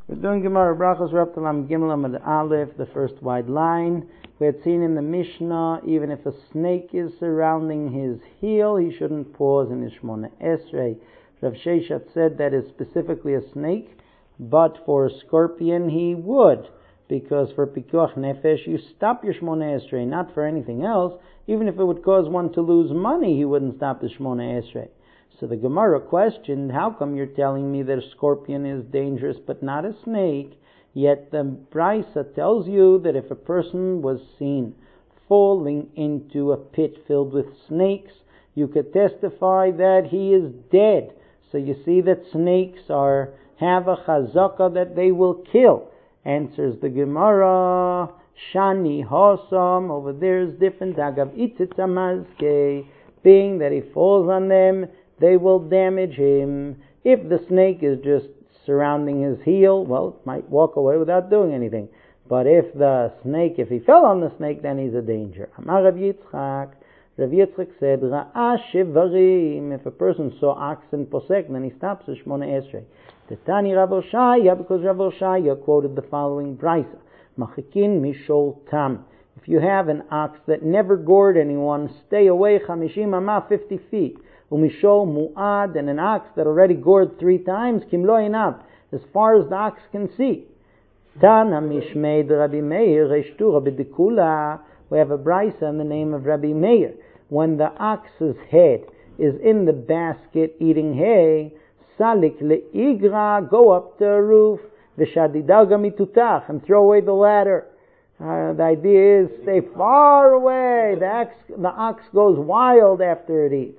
We're doing Gemara Brachos Raptalam Gimel Amud Aleph, the first wide line. We had seen in the Mishnah, even if a snake is surrounding his heel, he shouldn't pause in his Shmona Esrei. Rav Sheshet said that is specifically a snake, but for a scorpion he would, because for Pikuach Nefesh you stop your Shmona Esrei, not for anything else. Even if it would cause one to lose money, he wouldn't stop the Shmona Esrei. So the Gemara questioned, how come you're telling me that a scorpion is dangerous but not a snake? Yet the Brisa tells you that if a person was seen falling into a pit filled with snakes, you could testify that he is dead. So you see that snakes have a chazaka that they will kill. Answers the Gemara, Shani Hosam, over there is different. Agav Itzitzamazke, being that he falls on them, they will damage him. If the snake is just surrounding his heel, well, it might walk away without doing anything. But if he fell on the snake, then he's a danger. Amar Rav Yitzchak said, Ra'a Shivarim, if a person saw oxen posek, then he stops the Shmona Esrei. Tetani Rav Oshaya, because Rav Oshaya quoted the following brisa, Machikin Mishol Tam. If you have an ox that never gored anyone, stay away 50 amah, 50 feet. Umishol mu'ad, and an ox that already gored 3 times, kim lo inab, as far as the ox can see. Tana mishmeid Rabbi Meir, reshtu Rabbi Dekula. We have a brisa in the name of Rabbi Meir. When the ox's head is in the basket eating hay, salik le'igra, go up the roof, v'shadidaga mitutach, and throw away the ladder. The idea is stay far away. The ox goes wild after it eats.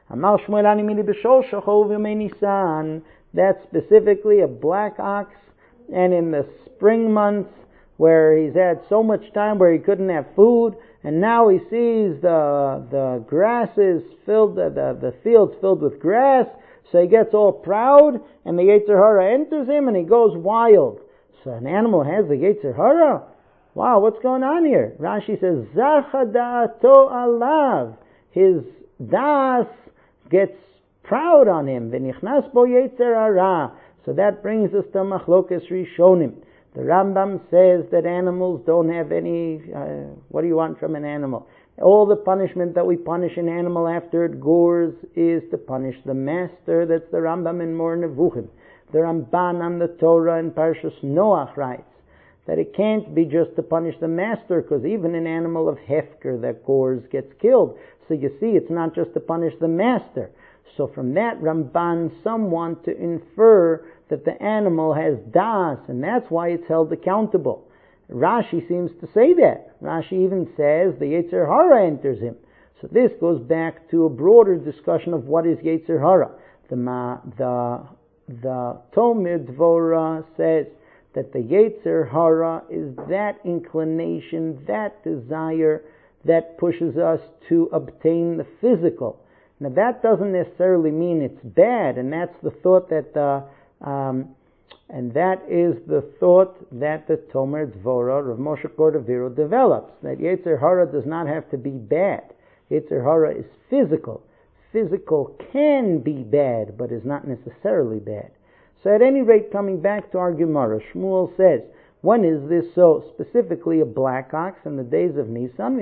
That's specifically a black ox, and in the spring months where he's had so much time where he couldn't have food, and now he sees the grasses filled, the fields filled with grass, so he gets all proud, and the Yetzer Hara enters him, and he goes wild. So an animal has the Yetzer Hara? Wow, what's going on here? Rashi says, Zacha da'ato alav. His das gets proud on him. V'nichnas bo Yetzer Hara. So that brings us to Machlokas Rishonim. The Rambam says that animals don't have any, what do you want from an animal? All the punishment that we punish an animal after it gores is to punish the master. That's the Rambam in Mor Nevuchim. The Ramban on the Torah in Parshas Noach writes that it can't be just to punish the master, because even an animal of hefker that gores gets killed. So you see, it's not just to punish the master. So from that Ramban, some want to infer that the animal has das, and that's why it's held accountable. Rashi seems to say that. Rashi even says the Yetzer Hara enters him. So this goes back to a broader discussion of what is Yetzer Hara. The Talmud Dvorah says that the Yetzer Hara is that inclination, that desire that pushes us to obtain the physical. Now that doesn't necessarily mean it's bad, and that's the thought that the Tomer Dvorah, Rav Moshe Cordovero, develops, that Yetzer Hara does not have to be bad. Yetzer Hara is physical. Physical can be bad, but is not necessarily bad. So at any rate, coming back to our Gemara, Shmuel says, when is this so? Specifically a black ox in the days of Nisan,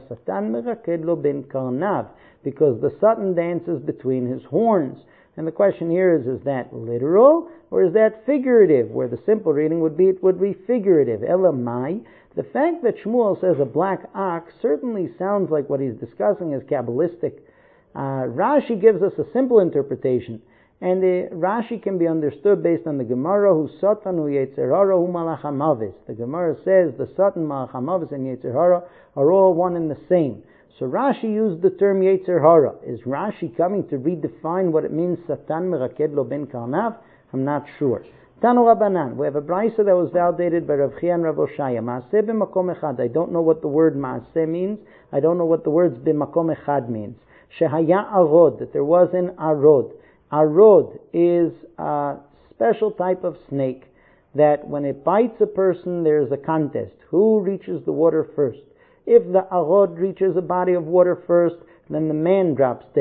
because the Satan dances between his horns. And the question here is that literal or is that figurative? Where the simple reading would be, it would be figurative. Elamai, the fact that Shmuel says a black ox certainly sounds like what he's discussing is Kabbalistic. Rashi gives us a simple interpretation. And the Rashi can be understood based on the Gemara, who Satan, who Yetzer Hara, who Malach HaMavis. The Gemara says the Satan, Malach HaMavis, and Yetzer Hara are all one and the same. So Rashi used the term Yetzer Hara. Is Rashi coming to redefine what it means, Satan meraked lo ben karnav? I'm not sure. Tanu Rabbanan, we have a brisa that was validated by Rav Chia and Rav Oshaya. Maaseh b'makom echad. I don't know what the word maaseh means. I don't know what the words b'makom echad means. Shehaya arod, that there was an arod. Arod is a special type of snake that when it bites a person, there's a contest. Who reaches the water first? If the arod reaches a body of water first, then the man drops dead.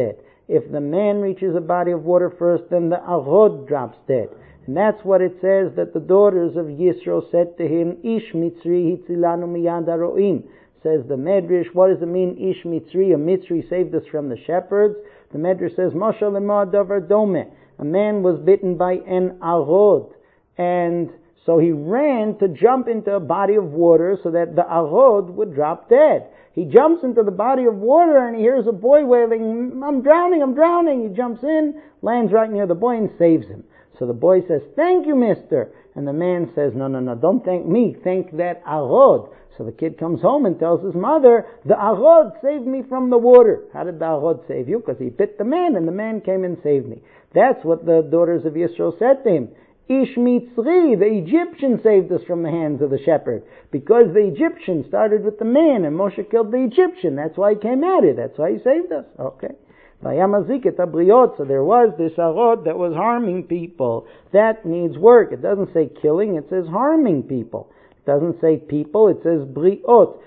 If the man reaches a body of water first, then the arod drops dead. And that's what it says that the daughters of Yisro said to him, Ish Mitzri hitzilanu miyad haro'im. Says the Medrash, what does it mean, Ish Mitzri? A Mitzri saved us from the shepherds. The Medrash says, Moshe lema davar dome. A man was bitten by an arod. And so he ran to jump into a body of water so that the arod would drop dead. He jumps into the body of water and he hears a boy wailing, I'm drowning, I'm drowning. He jumps in, lands right near the boy and saves him. So the boy says, thank you, mister. And the man says, no, don't thank me, thank that arod. So the kid comes home and tells his mother, the arod saved me from the water. How did the arod save you? Because he bit the man and the man came and saved me. That's what the daughters of Yisro said to him. Ish Mitzri, the Egyptian saved us from the hands of the shepherd. Because the Egyptian started with the man and Moshe killed the Egyptian. That's why he came at it. That's why he saved us. Okay. So there was this arod that was harming people. That needs work. It doesn't say killing, it says harming people. It doesn't say people, it says briot.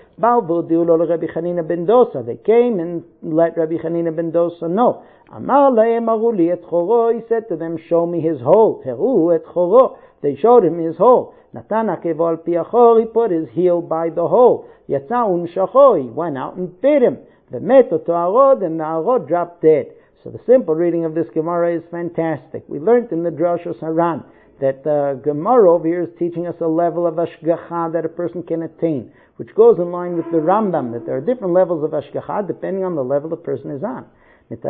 They came and let Rabbi Chanina ben Dosa know. He said to them, show me his hole. They showed him his hole. He put his heel by the hole. He went out and bit him. And the arod dropped dead. So the simple reading of this Gemara is fantastic. We learned in the Drashos Haran that the Gemara over here is teaching us a level of Ashgacha that a person can attain, which goes in line with the Rambam, that there are different levels of Ashgacha depending on the level the person is on. So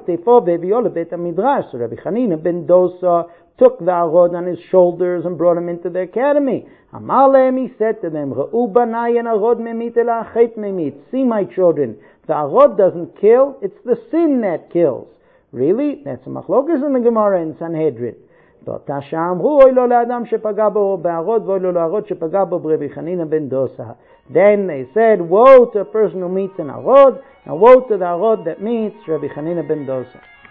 Rabbi Chanina ben Dosa took the arod on his shoulders and brought him into the academy. He said to them, see my children, the arod doesn't kill, it's the sin that kills. Really? That's a machlokas in the Gemara in Sanhedrin. Then they said, woe to a person who meets an arod, and woe to the arod that meets Rabbi Chanina ben Dosa.